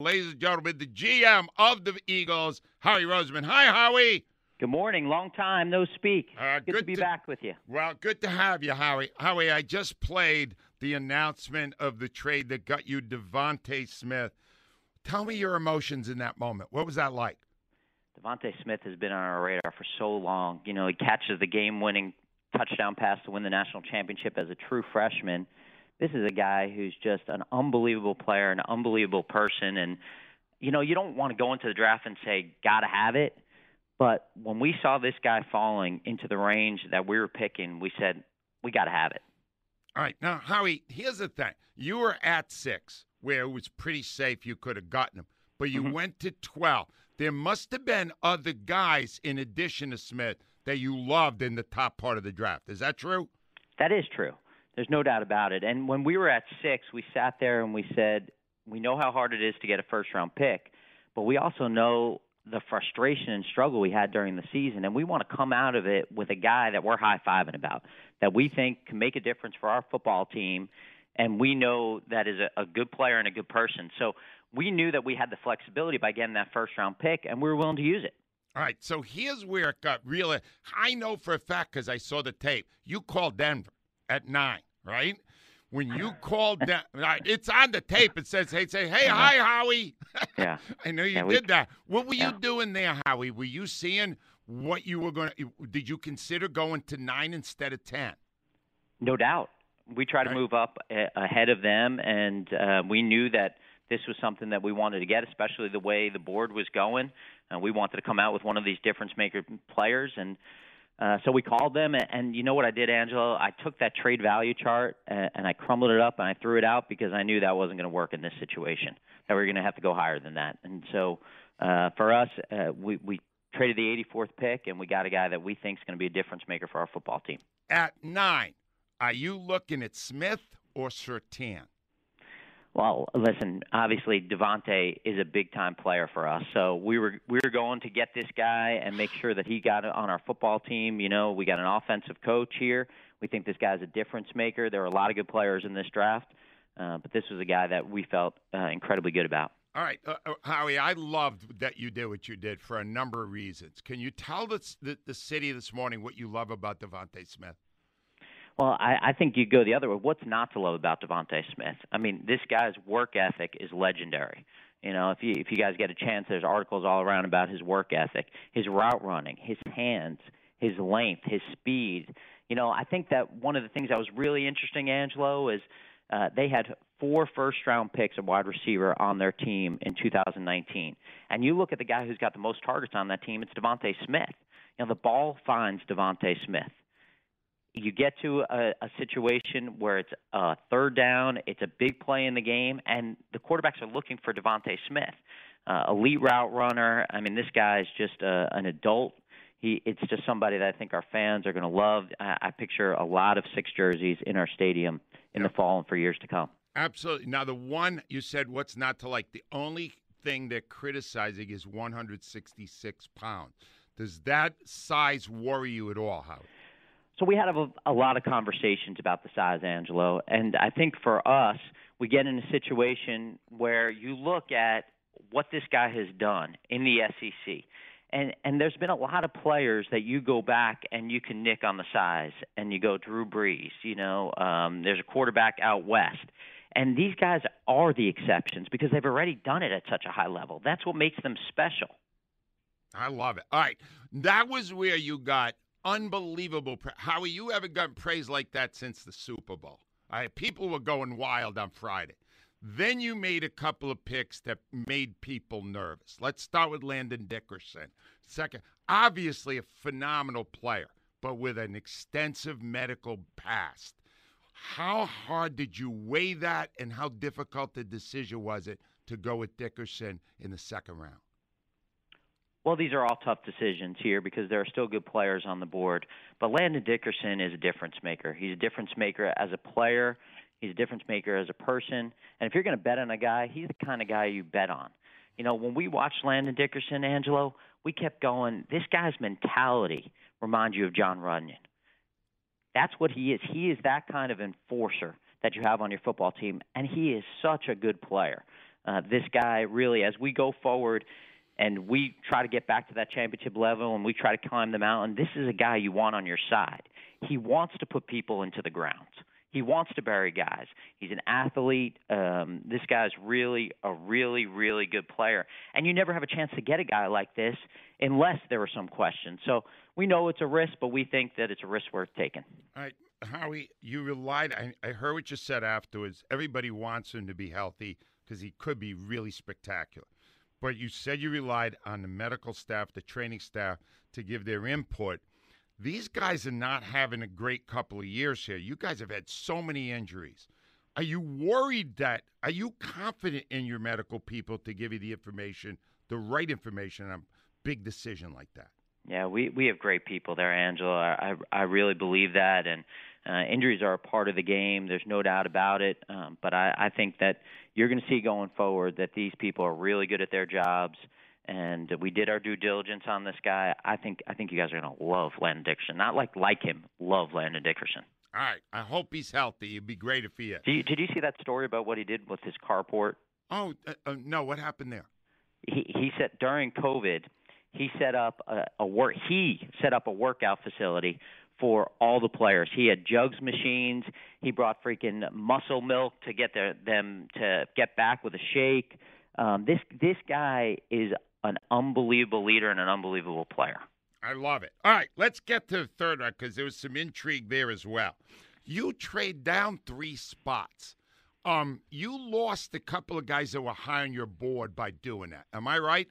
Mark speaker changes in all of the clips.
Speaker 1: ladies and gentlemen, the GM of the Eagles, Howie Roseman. Hi, Howie.
Speaker 2: Good morning. Long time no speak. Good to be back with you.
Speaker 1: Well, good to have you, Howie. Howie, I just played the announcement of the trade that got you DeVonta Smith. Tell me your emotions in that moment. What was that like?
Speaker 2: DeVonta Smith has been on our radar for so long. You know, he catches the game-winning touchdown pass to win the national championship as a true freshman. This is a guy who's just an unbelievable player, an unbelievable person. And, you know, you don't want to go into the draft and say, gotta have it. But when we saw this guy falling into the range that we were picking, we said, we got to have it.
Speaker 1: All right. Now, Howie, here's the thing. You were at 6, where it was pretty safe you could have gotten him. But you went to 12. There must have been other guys in addition to Smith that you loved in the top part of the draft. Is that true?
Speaker 2: That is true. There's no doubt about it. And when we were at 6, we sat there and we said, we know how hard it is to get a first-round pick, but we also know the frustration and struggle we had during the season, and we want to come out of it with a guy that we're high-fiving about, that we think can make a difference for our football team, and we know that is a good player and a good person. So we knew that we had the flexibility by getting that first-round pick, and we were willing to use it.
Speaker 1: All right, so here's where it got really – I know for a fact because I saw the tape. You called Denver at 9, right? When you called down, it's on the tape. It says, "Hey, hi, Howie."
Speaker 2: Yeah,
Speaker 1: I know you did that. What were you doing there, Howie? Were you seeing what you were going to? Did you consider going to 9 instead of 10?
Speaker 2: No doubt. We tried to move up ahead of them, and we knew that this was something that we wanted to get, especially the way the board was going. We wanted to come out with one of these difference-maker players, and so we called them, and you know what I did, Angelo? I took that trade value chart, and I crumbled it up, and I threw it out because I knew that wasn't going to work in this situation, that we were going to have to go higher than that. And so for us, we traded the 84th pick, and we got a guy that we think is going to be a difference maker for our football team.
Speaker 1: At 9, are you looking at Smith or Surtain?
Speaker 2: Well, listen, obviously DeVonta is a big-time player for us. So we were going to get this guy and make sure that he got on our football team. You know, we got an offensive coach here. We think this guy's a difference maker. There are a lot of good players in this draft, but this was a guy that we felt incredibly good about.
Speaker 1: All right, Howie, I loved that you did what you did for a number of reasons. Can you tell the city this morning what you love about DeVonta Smith?
Speaker 2: Well, I think you go the other way. What's not to love about DeVonta Smith? I mean, this guy's work ethic is legendary. You know, if you guys get a chance, there's articles all around about his work ethic, his route running, his hands, his length, his speed. You know, I think that one of the things that was really interesting, Angelo, is they had 4 first-round picks of wide receiver on their team in 2019. And you look at the guy who's got the most targets on that team, it's DeVonta Smith. You know, the ball finds DeVonta Smith. You get to a situation where it's a third down, it's a big play in the game, and the quarterbacks are looking for DeVonta Smith, elite route runner. I mean, this guy is just an adult. It's just somebody that I think our fans are going to love. I picture a lot of 6 jerseys in our stadium in the fall and for years to come.
Speaker 1: Absolutely. Now, the one you said, what's not to like, the only thing they're criticizing is 166 pounds. Does that size worry you at all, Howard?
Speaker 2: So we had a lot of conversations about the size, Angelo, and I think for us, we get in a situation where you look at what this guy has done in the SEC, and there's been a lot of players that you go back and you can nick on the size, and you go Drew Brees, you know, there's a quarterback out west, and these guys are the exceptions because they've already done it at such a high level. That's what makes them special.
Speaker 1: I love it. All right, that was where you got unbelievable. Howie, you haven't gotten praise like that since the Super Bowl. All right, people were going wild on Friday. Then you made a couple of picks that made people nervous. Let's start with Landon Dickerson. Second, obviously a phenomenal player, but with an extensive medical past. How hard did you weigh that, and how difficult the decision was it to go with Dickerson in the second round?
Speaker 2: Well, these are all tough decisions here because there are still good players on the board. But Landon Dickerson is a difference maker. He's a difference maker as a player. He's a difference maker as a person. And if you're going to bet on a guy, he's the kind of guy you bet on. You know, when we watched Landon Dickerson, Angelo, we kept going, this guy's mentality reminds you of Jon Runyan. That's what he is. He is that kind of enforcer that you have on your football team, and he is such a good player. This guy really, as we go forward and we try to get back to that championship level and we try to climb the mountain, this is a guy you want on your side. He wants to put people into the ground. He wants to bury guys. He's an athlete. This guy's really a really, really good player. And you never have a chance to get a guy like this unless there are some questions. So we know it's a risk, but we think that it's a risk worth taking.
Speaker 1: All right, Howie, you relied – I heard what you said afterwards. Everybody wants him to be healthy because he could be really spectacular. But you said you relied on the medical staff, the training staff, to give their input. These guys are not having a great couple of years here. You guys have had so many injuries. Are you worried are you confident in your medical people to give you the information, the right information on a big decision like that?
Speaker 2: Yeah, we have great people there, Angela. I really believe that, and injuries are a part of the game. There's no doubt about it. But I think that you're going to see going forward that these people are really good at their jobs. And we did our due diligence on this guy. I think you guys are going to love Landon Dickerson. Not like him, love Landon Dickerson.
Speaker 1: All right. I hope he's healthy. It'd be great if he is.
Speaker 2: Did you see that story about what he did with his carport?
Speaker 1: Oh, no. What happened there?
Speaker 2: He said during COVID, he set up a workout facility for all the players. He had jugs machines. He brought freaking muscle milk to get them to get back with a shake. This guy is an unbelievable leader and an unbelievable player.
Speaker 1: I love it. All right, let's get to the third round because there was some intrigue there as well. You trade down 3 spots. You lost a couple of guys that were high on your board by doing that. Am I right?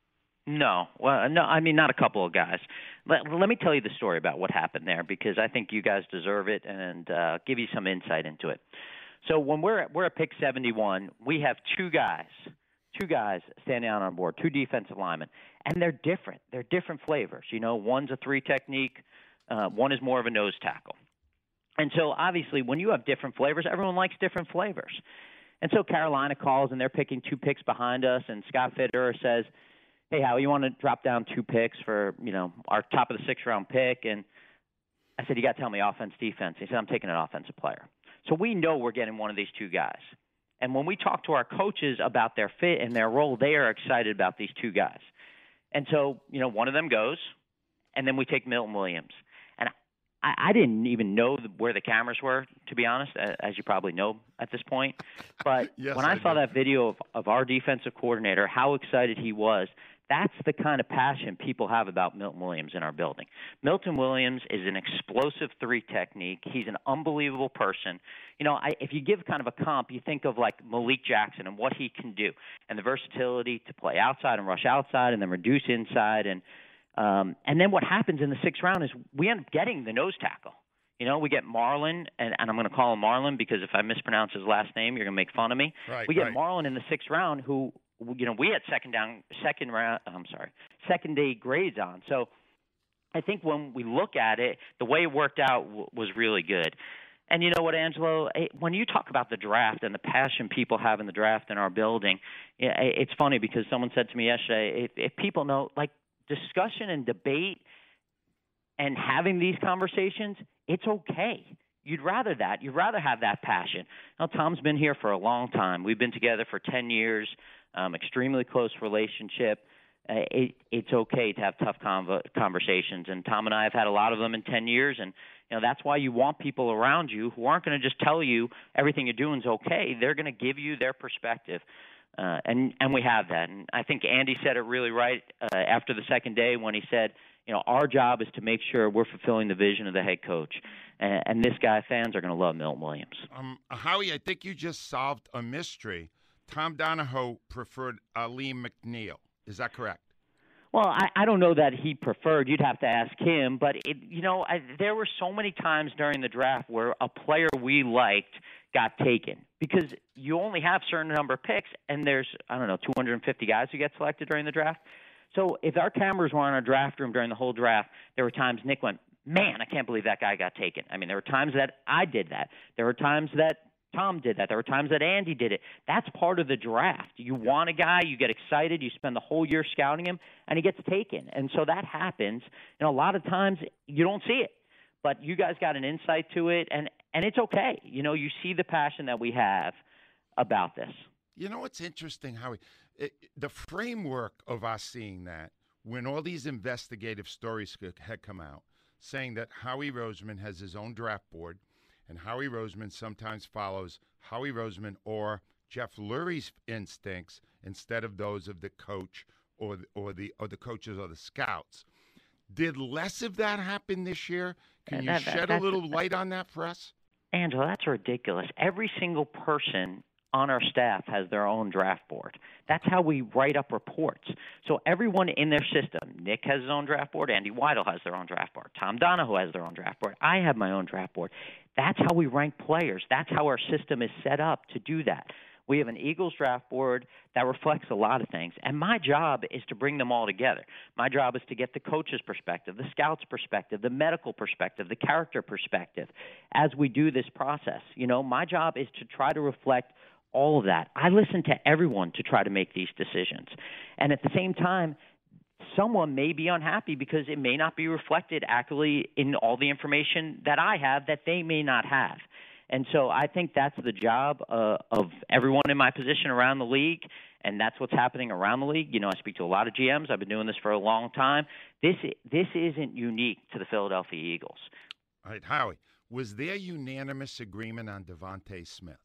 Speaker 2: No. Well, no, I mean, not a couple of guys. Let me tell you the story about what happened there because I think you guys deserve it and give you some insight into it. So when we're at pick 71, we have two guys standing out on board, 2 defensive linemen, and they're different. They're different flavors. You know, one's a 3 technique, one is more of a nose tackle. And so obviously when you have different flavors, everyone likes different flavors. And so Carolina calls, and they're picking 2 picks behind us, and Scott Fitterer says, hey, Howie, you want to drop down 2 picks for, our top of the 6th-round pick? And I said, you got to tell me offense, defense. He said, I'm taking an offensive player. So we know we're getting one of these 2 guys. And when we talk to our coaches about their fit and their role, they are excited about these 2 guys. And so, one of them goes, and then we take Milton Williams. And I didn't even know where the cameras were, to be honest, as you probably know at this point. But
Speaker 1: yes,
Speaker 2: when I saw that video of our defensive coordinator, how excited he was, that's the kind of passion people have about Milton Williams in our building. Milton Williams is an explosive 3 technique. He's an unbelievable person. If you give kind of a comp, you think of like Malik Jackson and what he can do and the versatility to play outside and rush outside and then reduce inside. And then what happens in the 6th round is we end up getting the nose tackle. We get Marlon, and I'm going to call him Marlon because if I mispronounce his last name, you're going to make fun of me.
Speaker 1: Right,
Speaker 2: we get Marlon in the 6th round who – we had second-day grades on. So I think when we look at it, the way it worked out was really good. And you know what, Angelo? When you talk about the draft and the passion people have in the draft in our building, it's funny because someone said to me yesterday, if people know, like discussion and debate and having these conversations, it's okay. You'd rather that. You'd rather have that passion. Now, Tom's been here for a long time. We've been together for 10 years. Extremely close relationship. It's okay to have tough conversations, and Tom and I have had a lot of them in 10 years, and that's why you want people around you who aren't going to just tell you everything you're doing is okay. They're going to give you their perspective, and we have that. And I think Andy said it really right after the second day when he said, our job is to make sure we're fulfilling the vision of the head coach, and this guy, fans are going to love Milton Williams.
Speaker 1: Howie, I think you just solved a mystery. Tom Donahoe preferred Alim McNeill. Is that correct?
Speaker 2: Well, I don't know that he preferred. You'd have to ask him. But, there were so many times during the draft where a player we liked got taken because you only have a certain number of picks, and there's, 250 guys who get selected during the draft. So if our cameras were in our draft room during the whole draft, there were times Nick went, man, I can't believe that guy got taken. I mean, there were times that I did that. There were times that Tom did that. There were times that Andy did it. That's part of the draft. You want a guy, you get excited, you spend the whole year scouting him, and he gets taken. And so that happens. A lot of times you don't see it. But you guys got an insight to it, and it's okay. You see the passion that we have about this.
Speaker 1: You know what's interesting, Howie? The framework of us seeing that, when all these investigative stories had come out, saying that Howie Roseman has his own draft board, and Howie Roseman sometimes follows Howie Roseman or Jeff Lurie's instincts instead of those of the coach or the coaches or the scouts. Did less of that happen this year? Can you shed a little light on that for us?
Speaker 2: Angela, that's ridiculous. Every single person on our staff has their own draft board. That's how we write up reports. So everyone in their system, Nick has his own draft board, Andy Weidel has their own draft board, Tom Donahoe has their own draft board, I have my own draft board. That's how we rank players. That's how our system is set up to do that. We have an Eagles draft board that reflects a lot of things, and my job is to bring them all together. My job is to get the coach's perspective, the scout's perspective, the medical perspective, the character perspective as we do this process. You know, my job is to try to reflect all of that. I listen to everyone to try to make these decisions. And at the same time, someone may be unhappy because it may not be reflected accurately in all the information that I have that they may not have. And so I think that's the job of everyone in my position around the league, and that's what's happening around the league. You know, I speak to a lot of GMs. I've been doing this for a long time. This isn't unique to the Philadelphia Eagles.
Speaker 1: All right, Howie, was there unanimous agreement on Devontae Smith?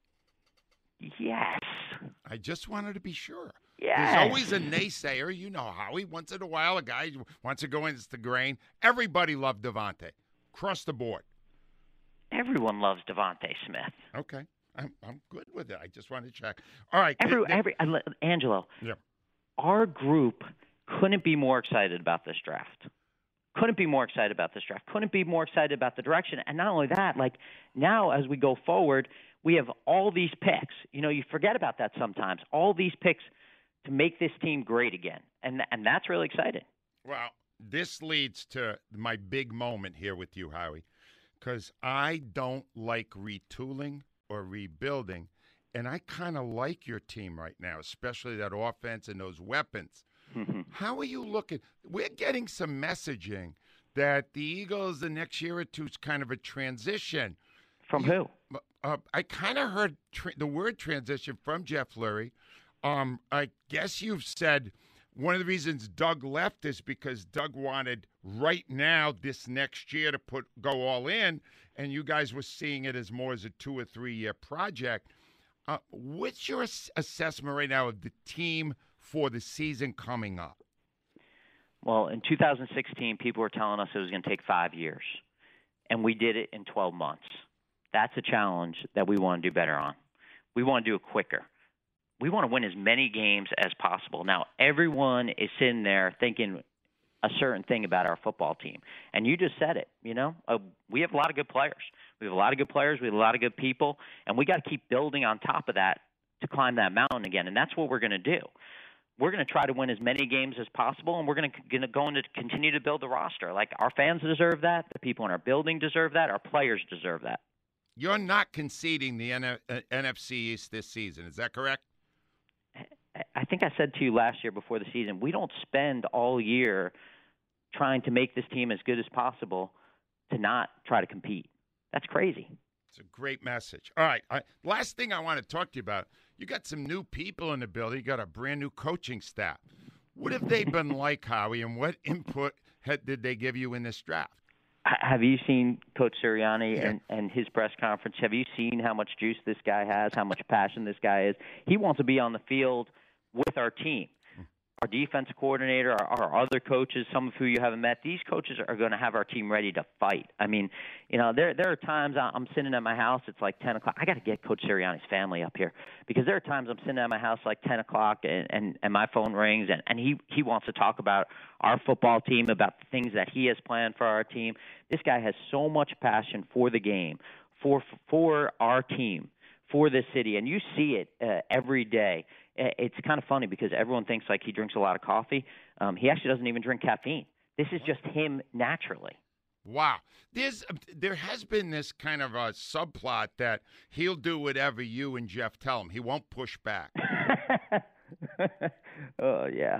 Speaker 2: Yes.
Speaker 1: I just wanted to be sure.
Speaker 2: Yes.
Speaker 1: There's always a naysayer. You know, Howie. Once in a while, a guy wants to go against the grain. Everybody loved Devontae. Across the board.
Speaker 2: Everyone loves Devontae Smith.
Speaker 1: Okay. I'm good with it. I just wanted to check. All right.
Speaker 2: Angelo,
Speaker 1: yeah.
Speaker 2: Our group couldn't be more excited about this draft. Couldn't be more excited about this draft. Couldn't be more excited about the direction. And not only that, like now as we go forward, we have all these picks. You know, you forget about that sometimes. All these picks to make this team great again. And that's really exciting.
Speaker 1: Well, this leads to my big moment here with you, Howie, because I don't like retooling or rebuilding, and I kind of like your team right now, especially that offense and those weapons.
Speaker 2: Mm-hmm.
Speaker 1: How are you looking? We're getting some messaging that the Eagles the next year or two is kind of a transition.
Speaker 2: From who?
Speaker 1: I kind of heard the word transition from Jeff Lurie. I guess you've said one of the reasons Doug left is because Doug wanted right now this next year to go all in, and you guys were seeing it as more as a 2 or 3 year project. What's your assessment right now of the team for the season coming up?
Speaker 2: Well, in 2016, people were telling us it was going to take 5 years, and we did it in 12 months. That's a challenge that we want to do better on. We want to do it quicker. We want to win as many games as possible. Now, everyone is sitting there thinking a certain thing about our football team. And you just said it, you know. We have a lot of good players. We have a lot of good players. We have a lot of good people. And we got to keep building on top of that to climb that mountain again. And that's what we're going to do. We're going to try to win as many games as possible, and we're going to go into continue to build the roster. Like, our fans deserve that. The people in our building deserve that. Our players deserve that.
Speaker 1: You're not conceding the NFC East this season. Is that correct?
Speaker 2: I think I said to you last year before the season, we don't spend all year trying to make this team as good as possible to not try to compete. That's crazy.
Speaker 1: It's a great message. All right. Last thing I want to talk to you about, you got some new people in the building. You got a brand new coaching staff. What have they been like, Howie, and what input did they give you in this draft?
Speaker 2: Have you seen Coach Sirianni and his press conference? Have you seen how much juice this guy has, how much passion this guy is? He wants to be on the field with our team. Our defense coordinator, our other coaches, some of who you haven't met, these coaches are going to have our team ready to fight. I mean, you know, there are times I'm sitting at my house, it's like 10 o'clock. I got to get Coach Sirianni's family up here because there are times I'm sitting at my house like 10 o'clock and my phone rings and he wants to talk about our football team, about the things that he has planned for our team. This guy has so much passion for the game, for our team, for this city, and you see it every day. It's kind of funny because everyone thinks like he drinks a lot of coffee. He actually doesn't even drink caffeine. This is just him naturally.
Speaker 1: Wow. There has been this kind of a subplot that he'll do whatever you and Jeff tell him. He won't push back.
Speaker 2: Oh yeah.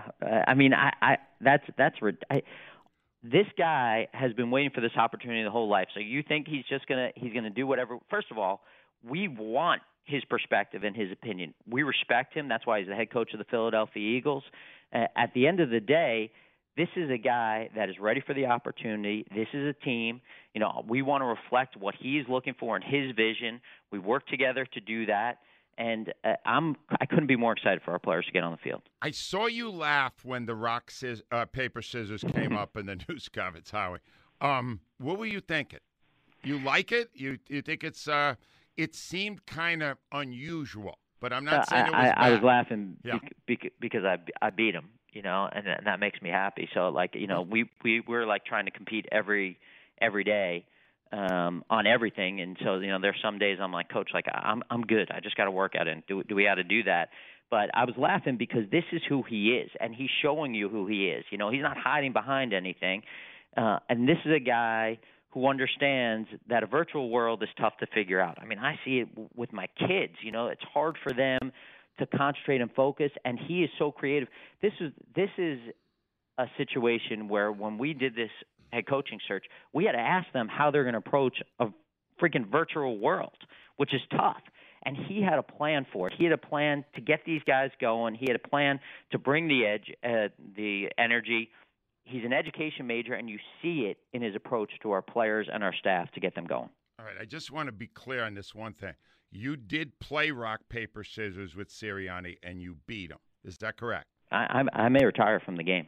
Speaker 2: This guy has been waiting for this opportunity the whole life. So you think he's gonna do whatever? First of all, we want his perspective and his opinion. We respect him. That's why he's the head coach of the Philadelphia Eagles. At the end of the day, this is a guy that is ready for the opportunity. This is a team. You know, we want to reflect what he's looking for in his vision. We work together to do that. And I couldn't be more excited for our players to get on the field.
Speaker 1: I saw you laugh when the rock, paper, scissors came up in the news conference, Howie. What were you thinking? You like it? You think it's it seemed kind of unusual, but I'm not saying it was bad.
Speaker 2: I was laughing
Speaker 1: Yeah.
Speaker 2: because I beat him, you know, and that makes me happy. So, like, you know, we're like trying to compete every day on everything, and so, you know, there's some days I'm like, Coach, like, I'm good. I just got to work at it. Do we got to do that? But I was laughing because this is who he is, and he's showing you who he is. You know, he's not hiding behind anything, and this is a guy who understands that a virtual world is tough to figure out. I mean, I see it with my kids. You know, it's hard for them to concentrate and focus, and he is so creative. This is a situation where when we did this head coaching search, we had to ask them how they're going to approach a freaking virtual world, which is tough. And he had a plan for it. He had a plan to get these guys going. He had a plan to bring the edge, the energy. He's an education major, and you see it in his approach to our players and our staff to get them going.
Speaker 1: All right, I just want to be clear on this one thing. You did play rock, paper, scissors with Sirianni, and you beat him. Is that correct?
Speaker 2: I may retire from the game.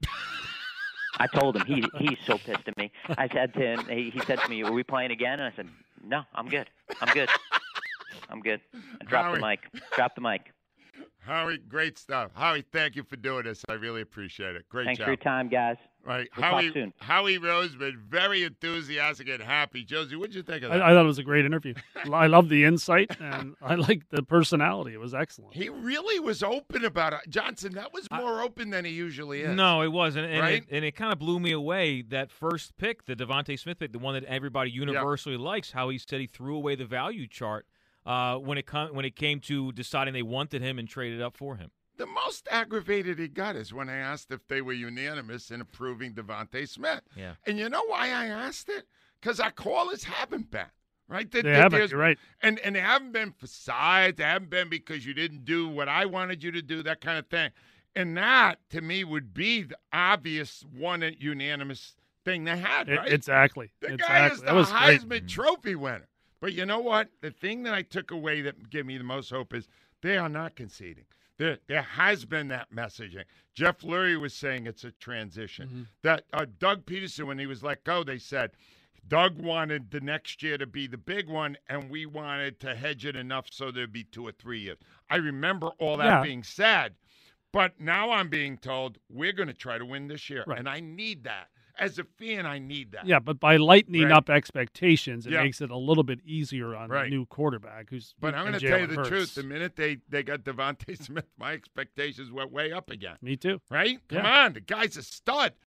Speaker 2: I told him. He's so pissed at me. I said to him, he said to me, "Are we playing again?" And I said, "No, I'm good. I'm good. I'm good." I dropped the mic. Drop the mic.
Speaker 1: Howie, great stuff. Howie, thank you for doing this. I really appreciate it. Great
Speaker 2: Thanks
Speaker 1: job.
Speaker 2: for your time, guys.
Speaker 1: Right.
Speaker 2: We'll talk soon.
Speaker 1: Howie Roseman, very enthusiastic and happy. Josie, what did you think of that?
Speaker 3: I thought it was a great interview. I love the insight, and I like the personality. It was excellent.
Speaker 1: He really was open about it. Johnson, that was more open than he usually is.
Speaker 4: No, it wasn't. And
Speaker 1: Right?
Speaker 4: it kind of blew me away, that first pick, the Devontae Smith pick, the one that everybody universally likes, how he said he threw away the value chart when it came to deciding they wanted him and traded up for him.
Speaker 1: The most aggravated he got is when I asked if they were unanimous in approving Devontae Smith.
Speaker 4: Yeah.
Speaker 1: And you know why I asked it? Because our callers haven't been, right?
Speaker 3: They haven't, you're right.
Speaker 1: And they haven't been for sides. They haven't been because you didn't do what I wanted you to do, that kind of thing. And that, to me, would be the obvious one unanimous thing they had, right?
Speaker 3: Exactly.
Speaker 1: The guy is the
Speaker 3: That was great.
Speaker 1: Heisman Trophy winner. But you know what? The thing that I took away that gave me the most hope is they are not conceding. There has been that messaging. Jeff Lurie was saying it's a transition. That Doug Peterson, when he was let go, they said Doug wanted the next year to be the big one, and we wanted to hedge it enough so there'd be 2 or 3 years. I remember all that being said, but now I'm being told we're going to try to win this year, and I need that. As a fan, I need that.
Speaker 3: Yeah, but by lightening
Speaker 1: Right.
Speaker 3: up expectations, it
Speaker 1: Yeah.
Speaker 3: makes it a little bit easier on
Speaker 1: Right.
Speaker 3: the new quarterback.
Speaker 1: But I'm going to
Speaker 3: and
Speaker 1: tell you
Speaker 3: Jalen
Speaker 1: the
Speaker 3: Hurts.
Speaker 1: truth. The minute they got Devontae Smith, my expectations went way up again.
Speaker 3: Me too.
Speaker 1: Right? Come
Speaker 3: Yeah.
Speaker 1: on. The guy's a stud.